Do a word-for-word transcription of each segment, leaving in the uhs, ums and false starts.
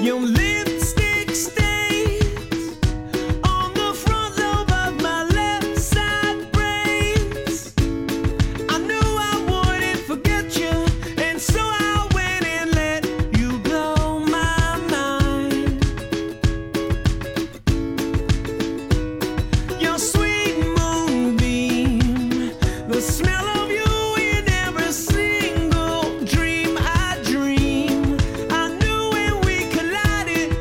Your lipstick stains on the front lobe of my left side brains. I knew I wouldn't forget you, and so I went and let you blow my mind. Your sweet moonbeam, the smell of you in every single dream I dream. I knew when we collided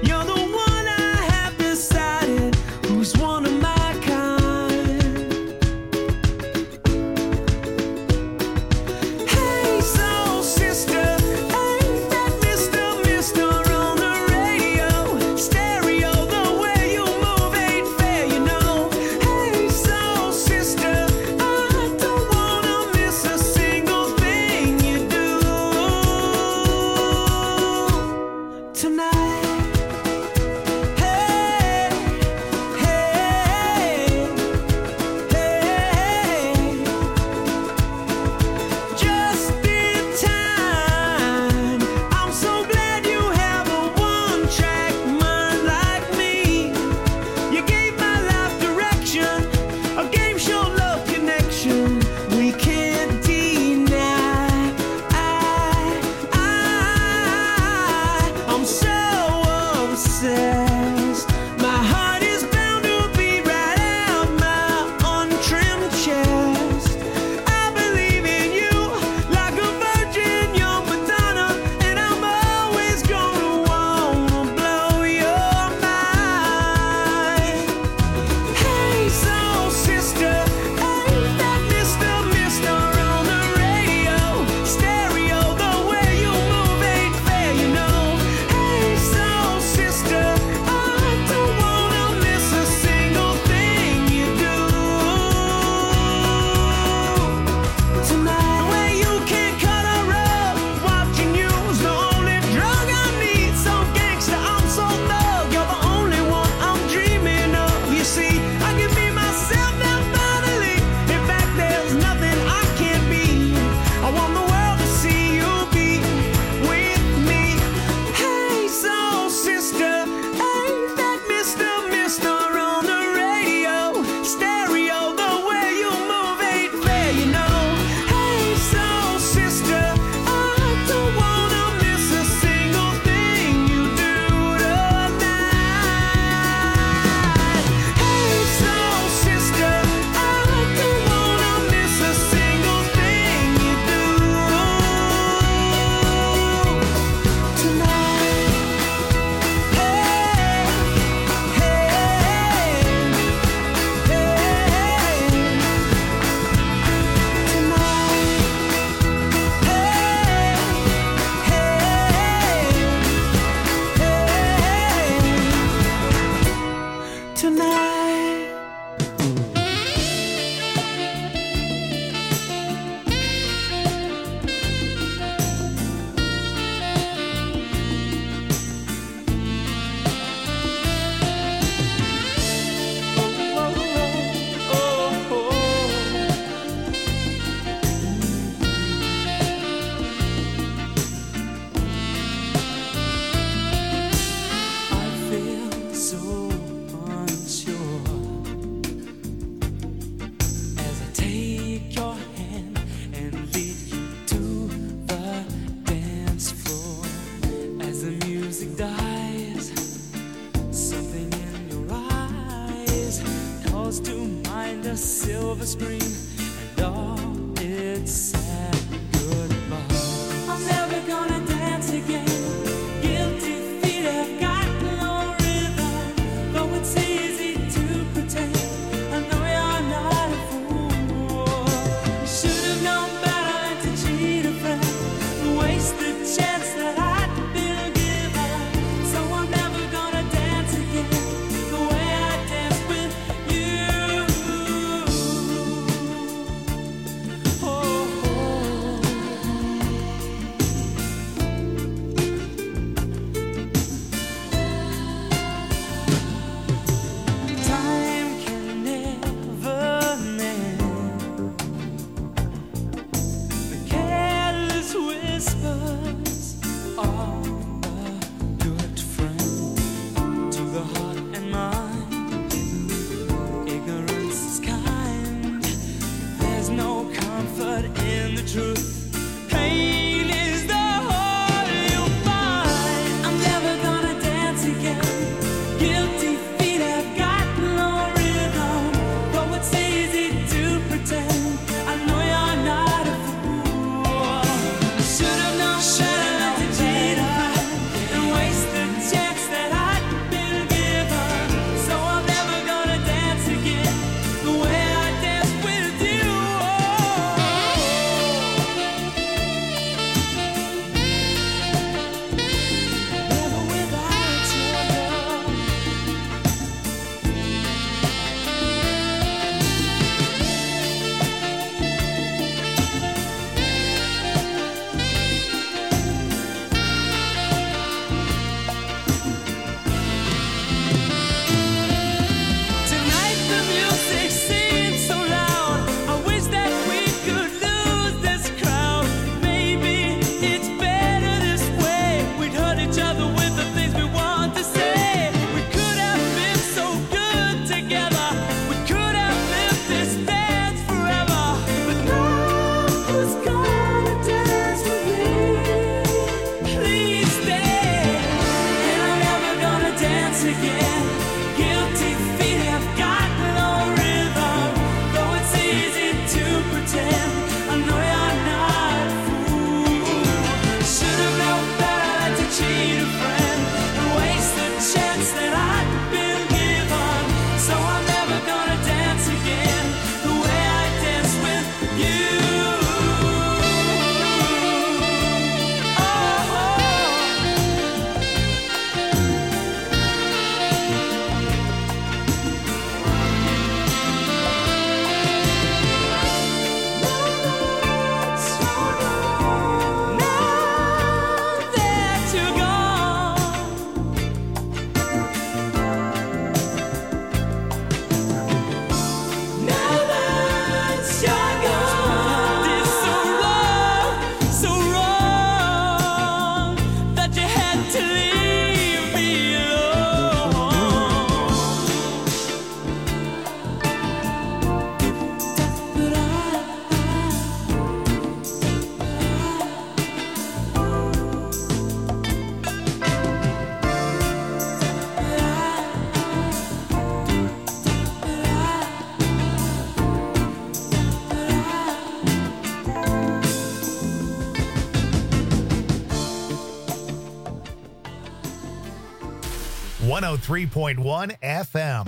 one oh three point one F M.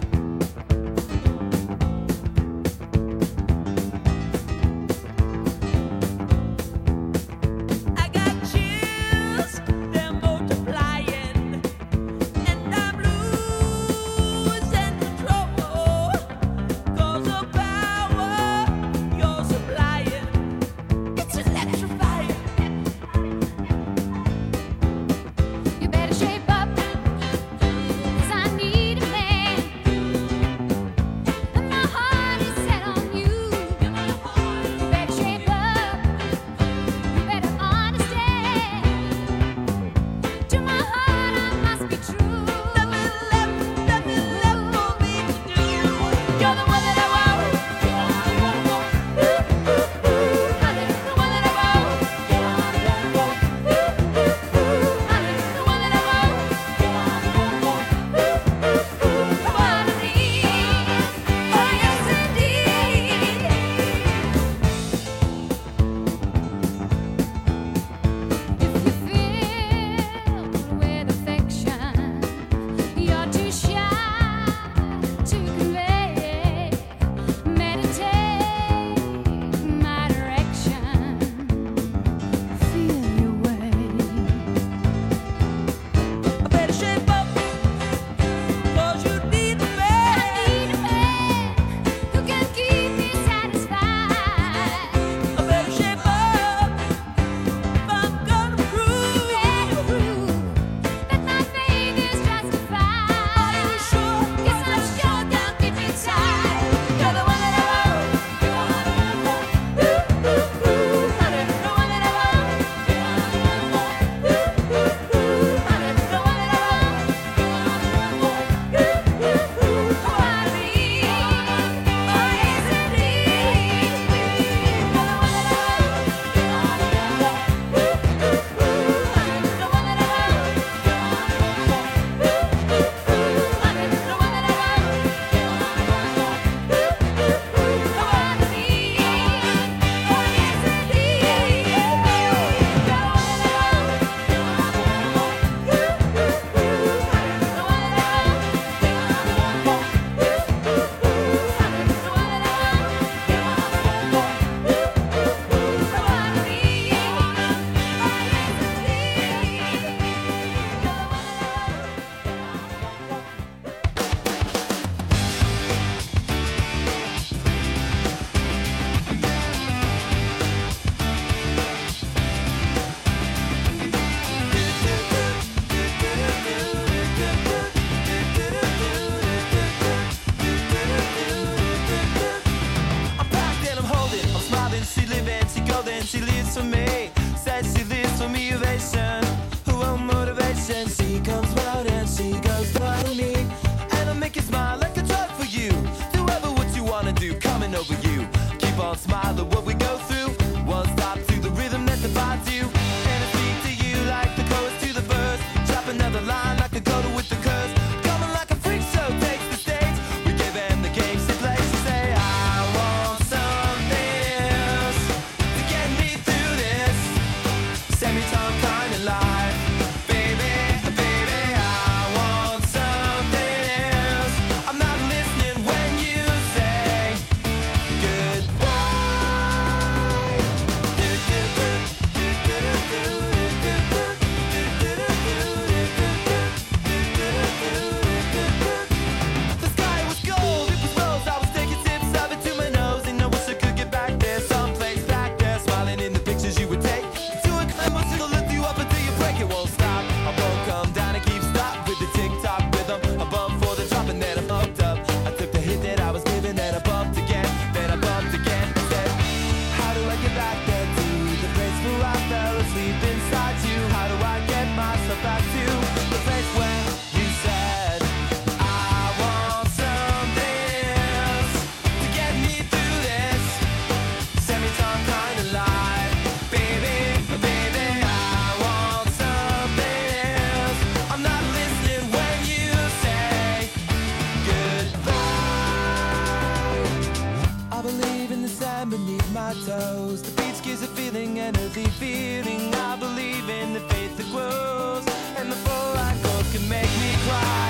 I got chills, they're multiplying, and I'm losing control. 'Cause the power you're supplying, it's electrifying. You better shape up, 'cause I need a man. And my heart is set on you. You better shape up, you better understand. To my heart I must be true. Nothing left, nothing left for me to do. You're the one that I want. Honey, the one that I want. Honey, the one that I want. The one I need. Oh yes indeed. If you filled with affection, you're too shy to convey. Meditate my direction. Feel your way. I better shape up, 'cause you need a man. I need a man who can keep me satisfied. I better shape up if I'm gonna prove. Better prove that my faith is justified. Are you sure? Yes, I'm sure down deep inside. You're the one that I want. Honey, the one that I want. Honey, the one that I want. The one I need. Oh yes indeed. You're the one that I want. Honey, the one that I want. Honey, the one that I want. The one I need. Oh yes indeed. You're the one that I want. The one that I I'm packed and I'm holding, I'm smiling, she living, she golden, she lives for me. Says she lives for me, ovation, her own motivation. She comes round and she goes by me, and I make you smile like a drug for you. Do ever what you wanna do, coming over you. Keep on smiling what we go through. One stop to the rhythm that divides you, and I speak to you like the chorus to the verse. Drop another line like a coda with the curse. Coming like a freak show takes the stage. We give them the game she plays. She say I want something else to get me through this semi-time kind of life. Baby, baby, I want something else. I'm not listening when you say toes. The beach gives a feeling, a healthy feeling. I believe in the faith that grows, and the full light goals can make me cry.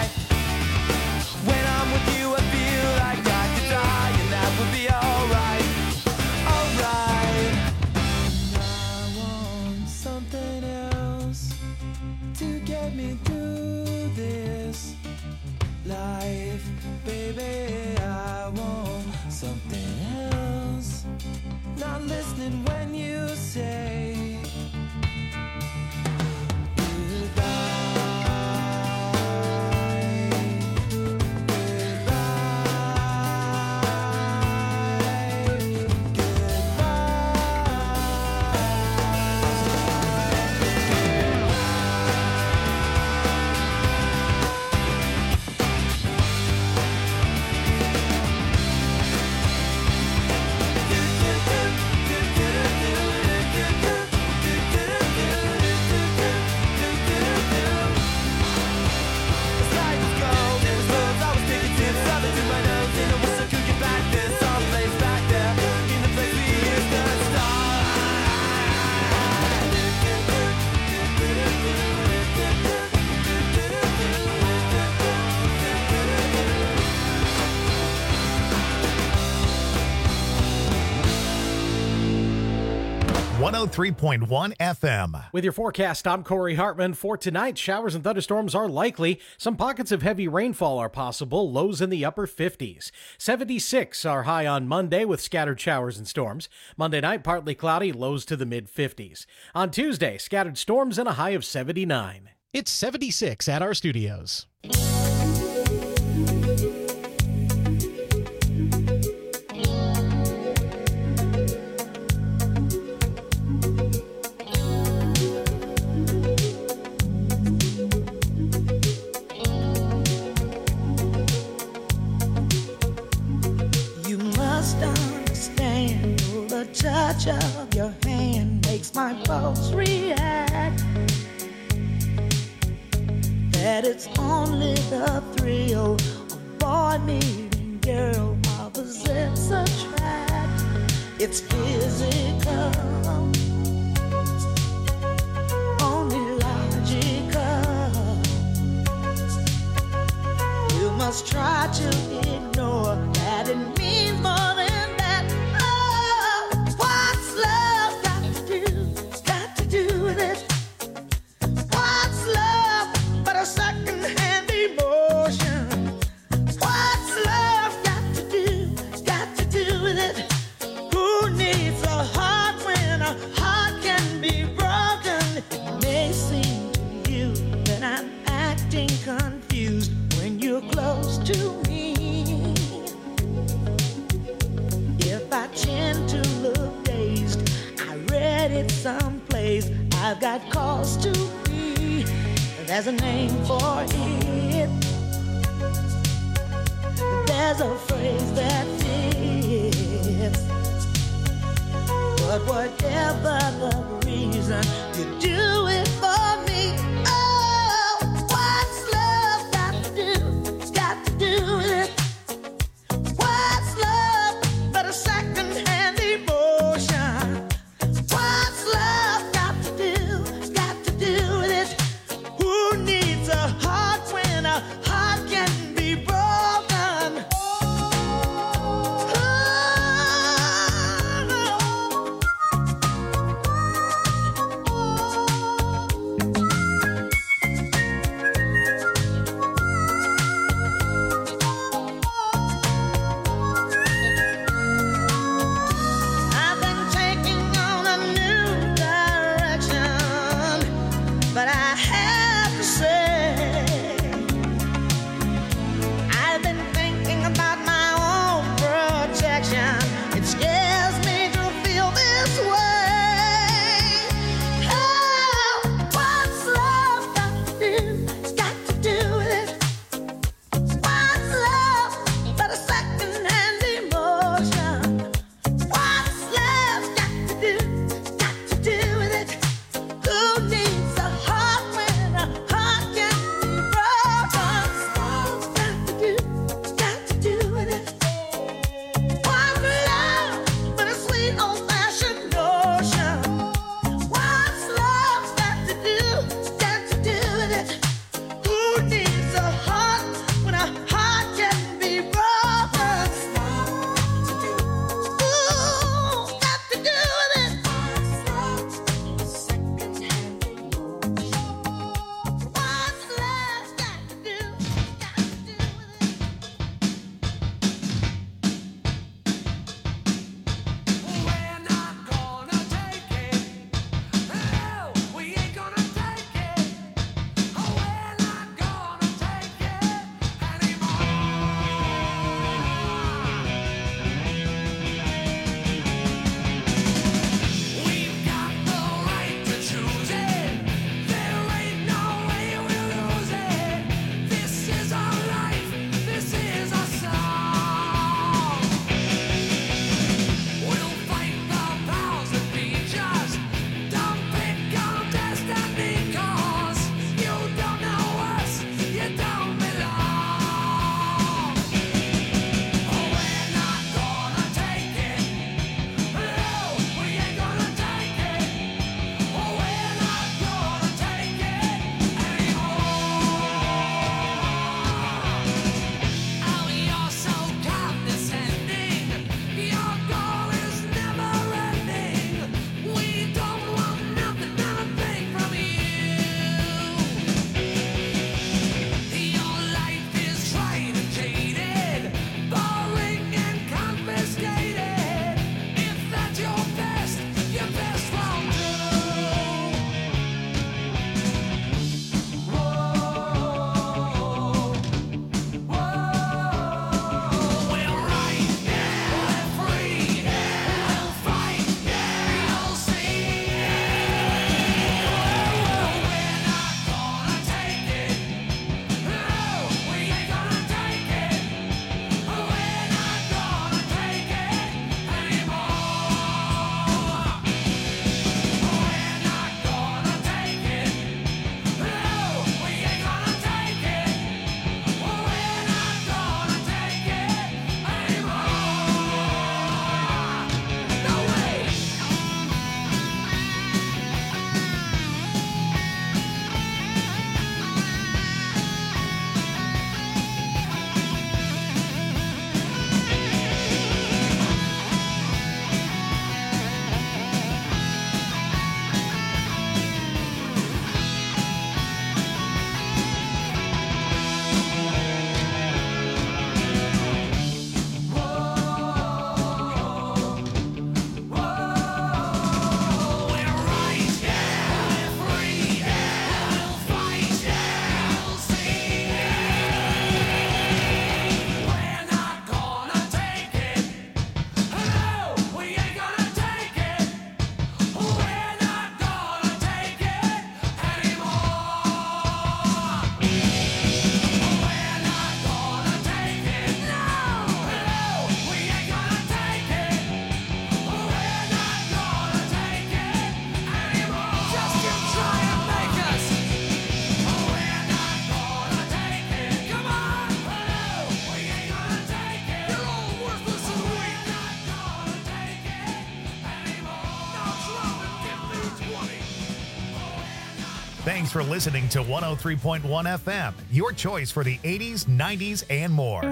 one oh three point one F M. With your forecast, I'm Corey Hartman. For tonight, showers and thunderstorms are likely. Some pockets of heavy rainfall are possible, lows in the upper fifties. seventy-six are high on Monday with scattered showers and storms. Monday night, partly cloudy, lows to the mid-fifties. On Tuesday, scattered storms and a high of seventy-nine. It's seventy-six at our studios. Touch of your hand makes my pulse react. That it's only the thrill of boy meeting girl opposites attract. It's physical, only logical. You must try to ignore that it means more than someplace. I've got cause to be. There's a name for it. There's a phrase that fits. But whatever the reason, you do it for me. Oh, what's love got to do? Got to do with it. What's love but a second-hand emotion? What's love got to do? Got to do with it. Who needs a heart when a heart can be broken? Oh, Thanks for listening to one oh three point one F M, your choice for the eighties, nineties, and more.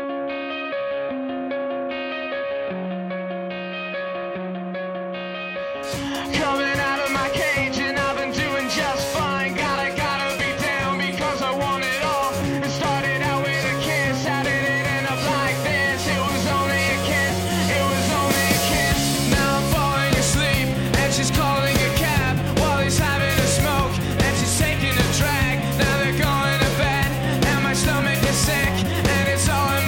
Coming out of my cage and I've been doing just fine. Gotta, gotta be down because I want it all. It started out with a kiss, how did it end up like this? It was only a kiss, it was only a kiss. Now I'm falling asleep and she's calling a cab while he's having a smoke and she's taking a drag. Now they're going to bed and my stomach is sick and it's all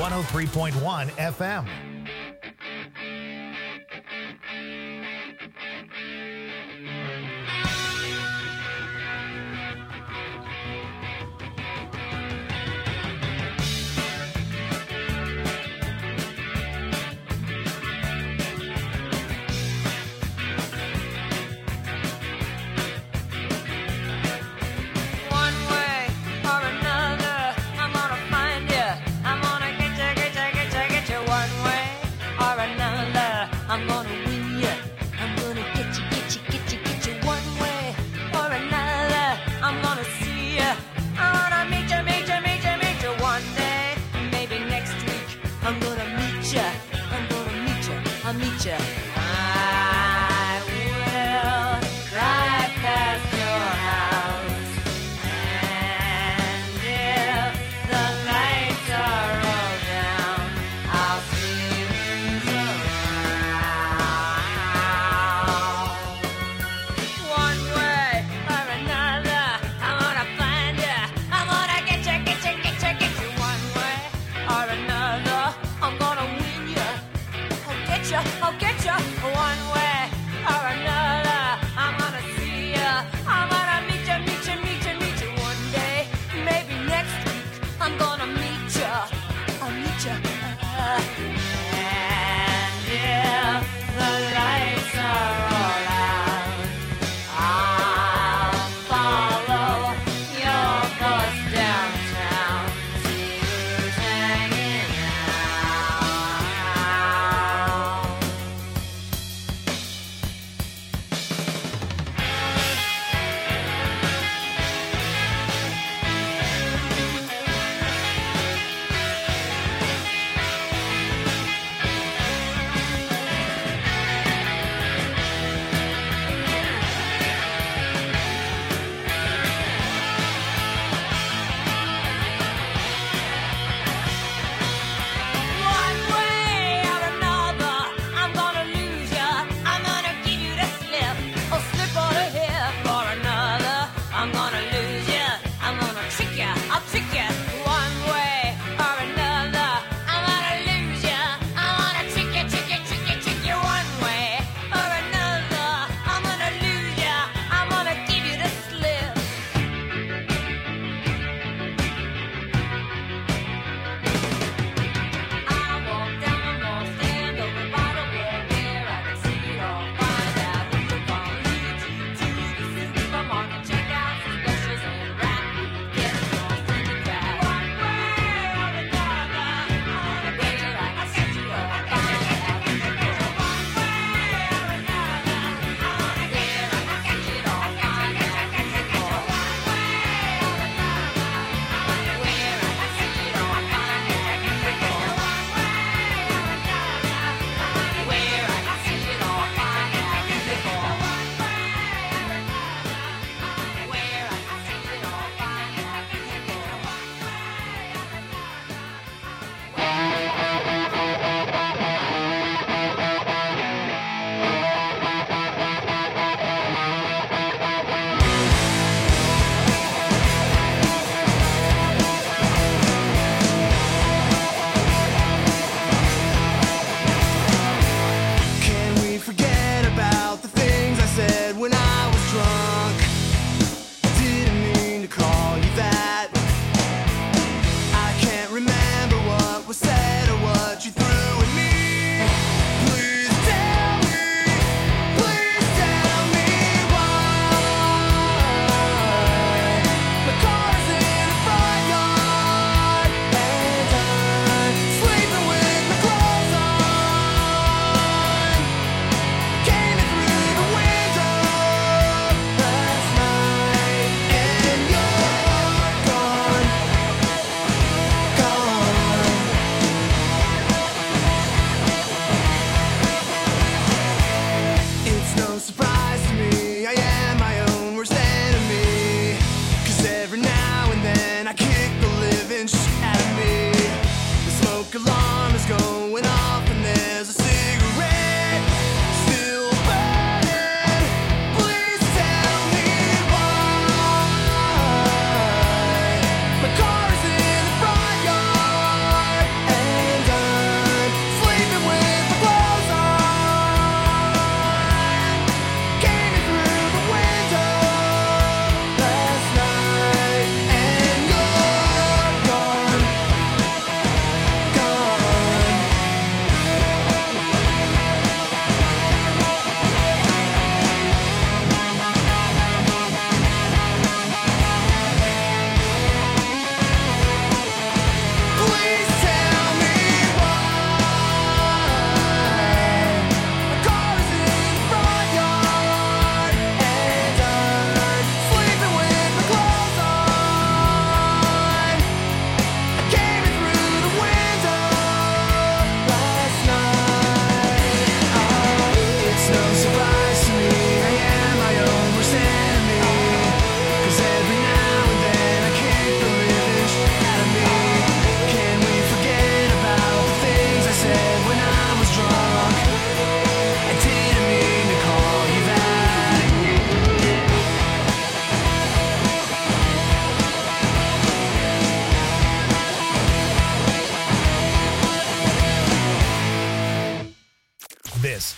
one oh three point one F M. One way or another, I'm gonna find you. I'm gonna get you, get you, get you, get you one way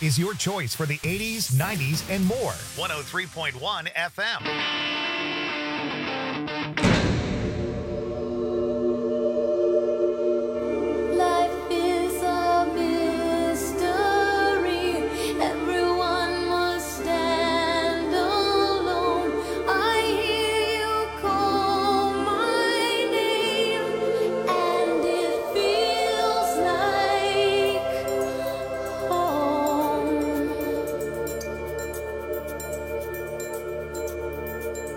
is your choice for the eighties, nineties, and more. one oh three point one F M. Life is a mystery. Everyone must stand alone. I hear you call my name, and it feels like home.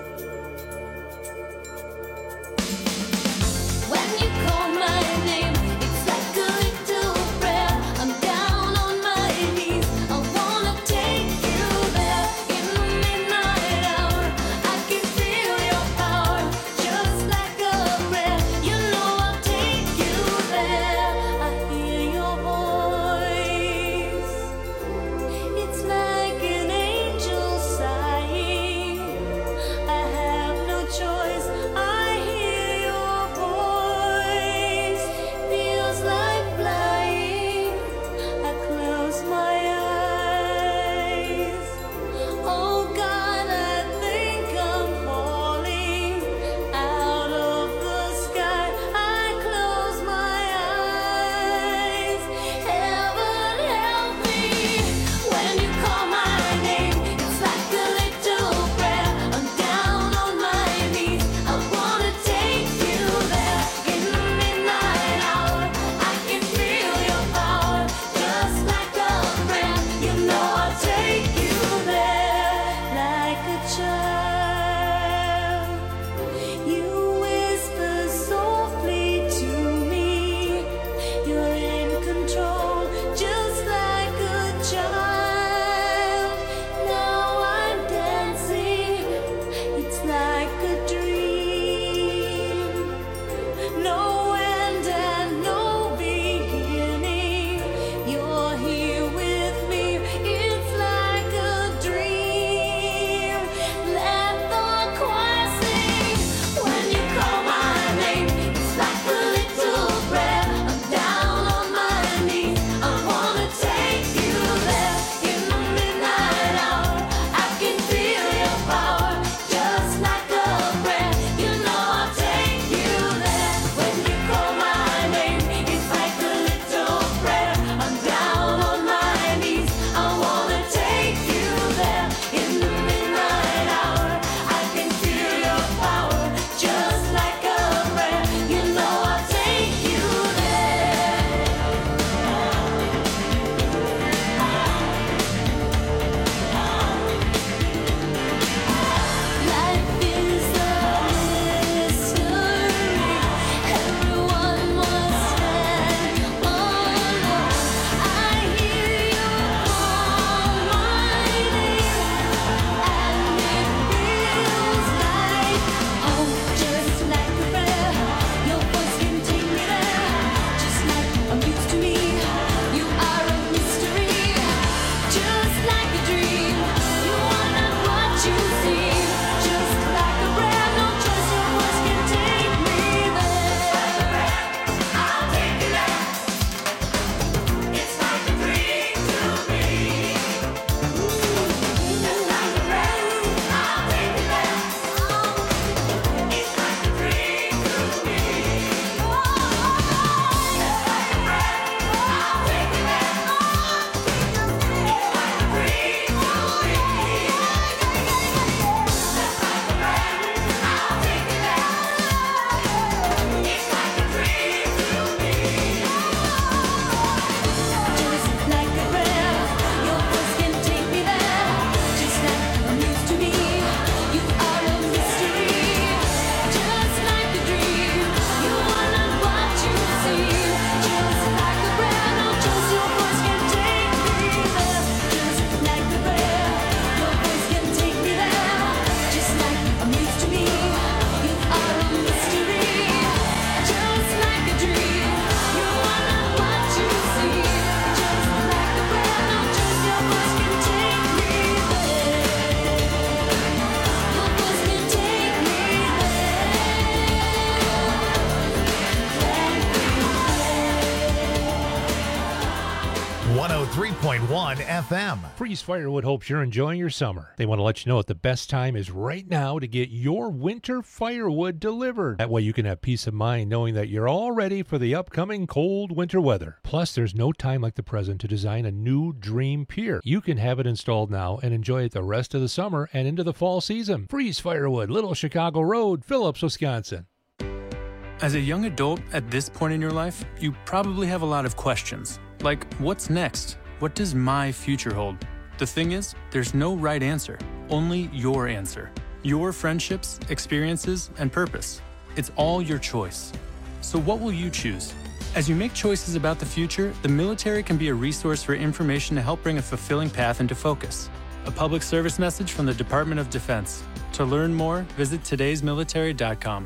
one F M. Freeze Firewood hopes you're enjoying your summer. They want to let you know that the best time is right now to get your winter firewood delivered. That way you can have peace of mind knowing that you're all ready for the upcoming cold winter weather. Plus, there's no time like the present to design a new dream pier. You can have it installed now and enjoy it the rest of the summer and into the fall season. Freeze Firewood, Little Chicago Road, Phillips, Wisconsin. As a young adult at this point in your life, you probably have a lot of questions. Like, what's next? What does my future hold? The thing is, there's no right answer, only your answer. Your friendships, experiences, and purpose. It's all your choice. So what will you choose? As you make choices about the future, the military can be a resource for information to help bring a fulfilling path into focus. A public service message from the Department of Defense. To learn more, visit todays military dot com.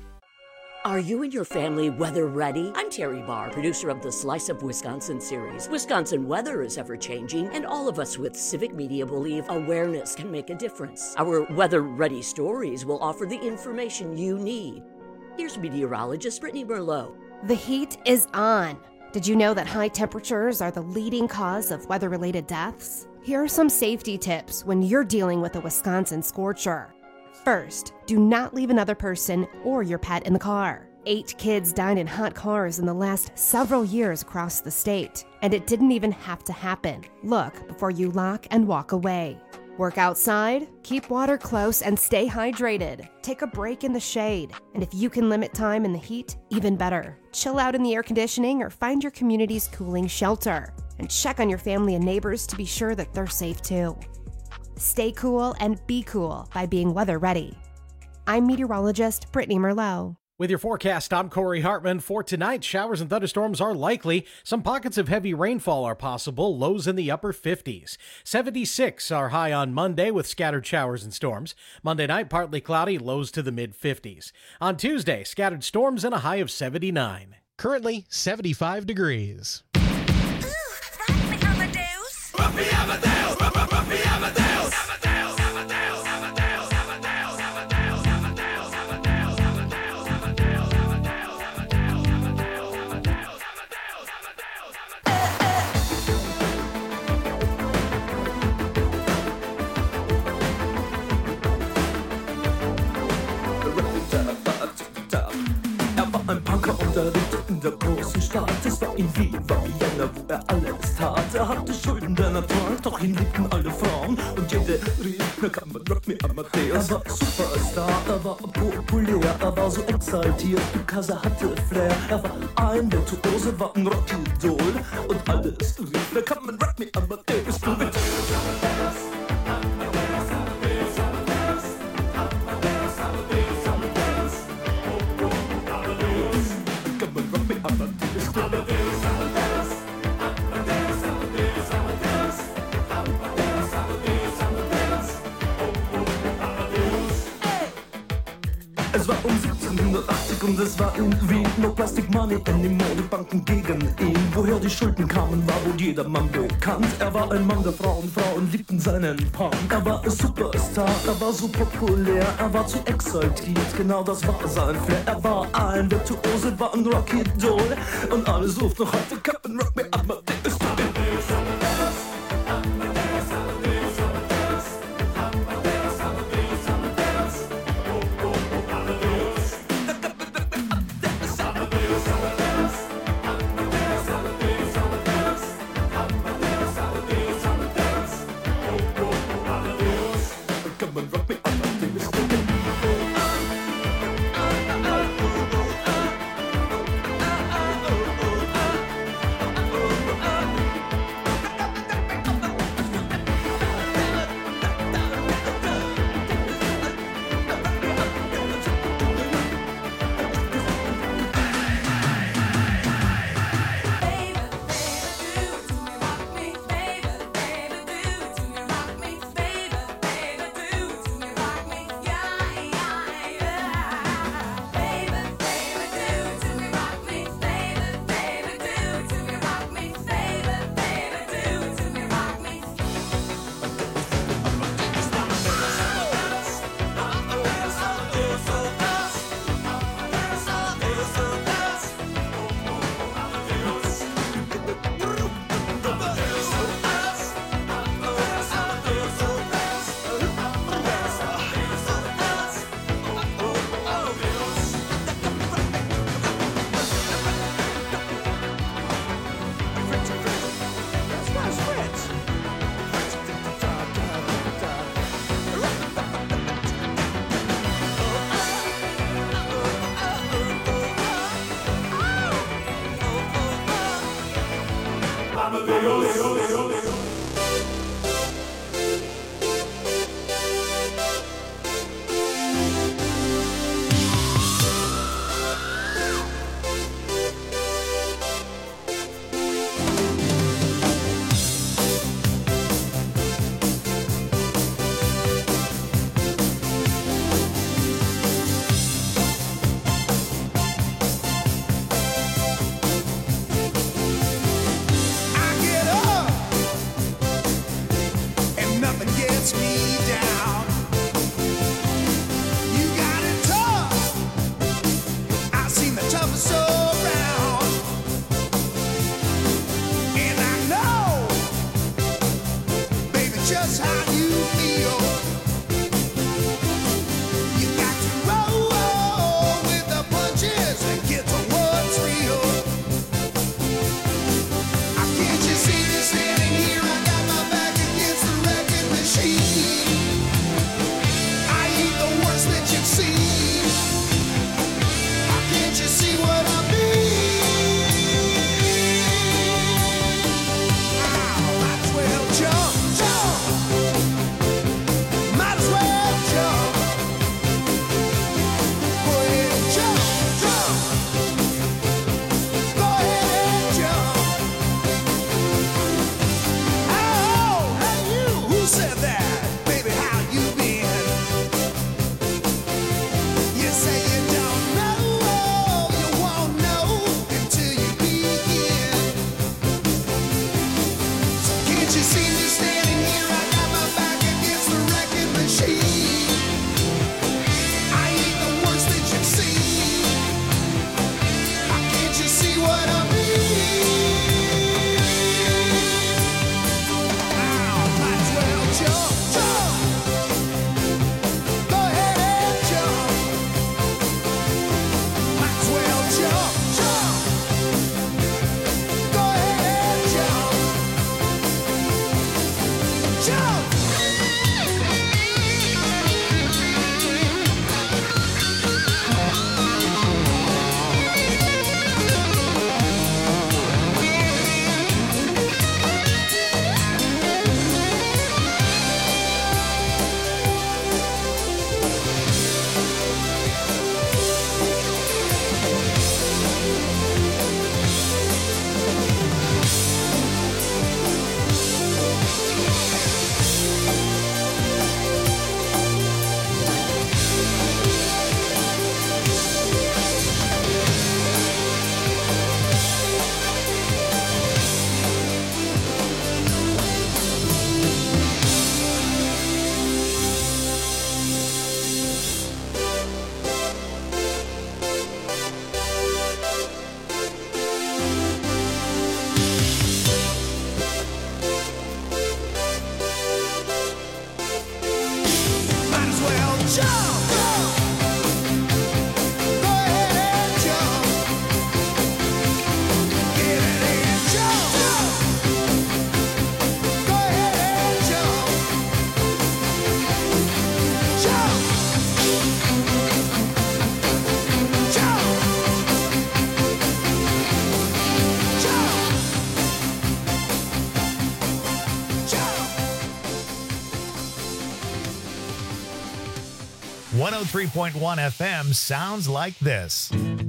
Are you and your family weather ready? I'm Terry Barr, producer of the Slice of Wisconsin series. Wisconsin weather is ever changing, and all of us with civic media believe awareness can make a difference. Our weather ready stories will offer the information you need. Here's meteorologist Brittany Merlot. The heat is on. Did you know that high temperatures are the leading cause of weather-related deaths? Here are some safety tips when you're dealing with a Wisconsin scorcher. First, do not leave another person or your pet in the car. Eight kids died in hot cars in the last several years across the state, and it didn't even have to happen. Look before you lock and walk away. Work outside, keep water close, and stay hydrated. Take a break in the shade, and if you can limit time in the heat, even better. Chill out in the air conditioning or find your community's cooling shelter. And check on your family and neighbors to be sure that they're safe too. Stay cool and be cool by being weather ready. I'm meteorologist Brittany Merlot. With your forecast, I'm Corey Hartman. For tonight, showers and thunderstorms are likely. Some pockets of heavy rainfall are possible, lows in the upper fifties. seventy-six are high on Monday with scattered showers and storms. Monday night, partly cloudy, lows to the mid-fifties. On Tuesday, scattered storms and a high of seventy-nine. Currently, seventy-five degrees. Ein Punker und er lebte in der großen Stadt. Es war in Wien, war Vienna, wo er alles tat. Er hatte Schulden, denn er trank, doch ihn liebten alle Frauen. Und jede rief, na kann man Rock Me Amadeus. Er war Superstar, er war populär, er war so exaltiert, because er hatte Flair. Er war ein Virtuose, war ein Rockidol. Und alles rief, na kann man Rock Me Amadeus. Du mit Es war um siebzehnhundertachtzig und es war in Wien. No Plastic Money anymore, die Banken gegen ihn. Woher die Schulden kamen, war wohl jedermann bekannt. Er war ein Mann der Frauen, Frauen liebten seinen Punk. Er war ein Superstar, er war so populär, er war zu exaltiert, genau das war sein Flair. Er war ein Virtuose, war ein Rockidol. Und alle suchten noch heute Captain Rock Me Amadeus. Rock one oh three point one F M sounds like this.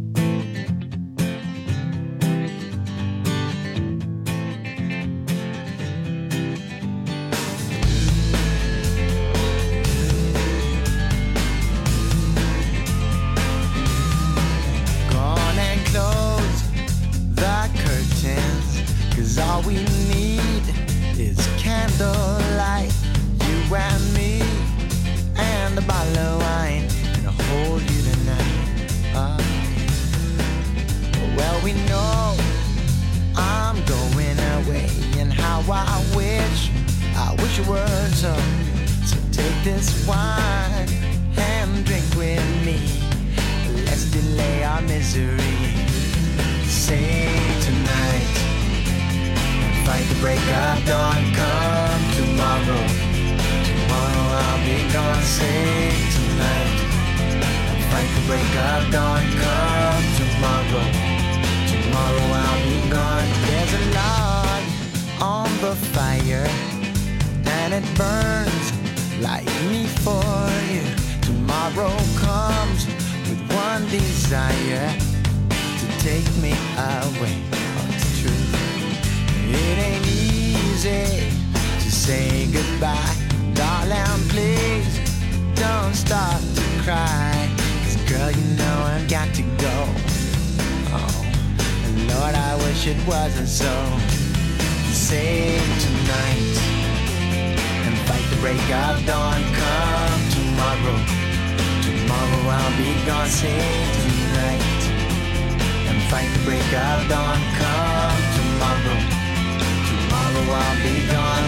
Gone and close the curtains, 'cause all we need is candlelight, you and me, and a bottle of wine, and I'll hold you tonight. Oh, yeah. Well, we know I'm going away, and how I wish, I wish it were so. So take this wine and drink with me. Let's delay our misery. Sing tonight and fight the break of dawn. Come tomorrow. Tomorrow I'll be gone. Sing tonight and fight the break of dawn. Come tomorrow. Tomorrow I'll be gone. There's a lot a fire, and it burns like me for you. Tomorrow comes with one desire, to take me away. Oh, it's true. It ain't easy to say goodbye. Darling, please don't start to cry. 'Cause girl, you know I've got to go. Oh, and Lord, I wish it wasn't so. Save tonight and fight the break of dawn. Come tomorrow, tomorrow I'll be gone. Save tonight and fight the break of dawn. Come tomorrow, tomorrow I'll be gone.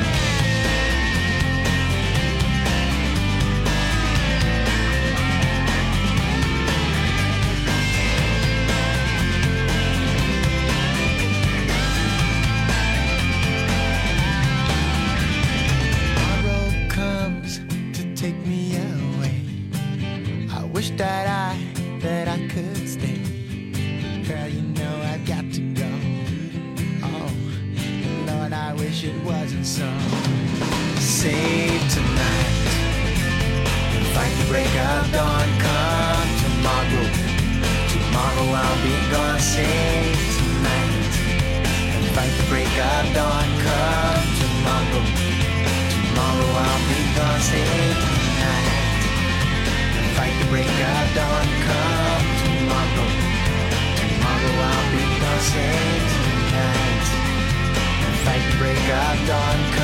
Wish that I, that I could stay. Girl, you know I've got to go. Oh, Lord, I wish it wasn't so. Save tonight and fight the break of dawn. Come tomorrow, tomorrow I'll be gone. Save tonight and fight the break of dawn. Come tomorrow, tomorrow I'll be gone. Save tonight. Fight the break of dawn. Come tomorrow, tomorrow I'll be gone. Save tonight and fight the break of dawn.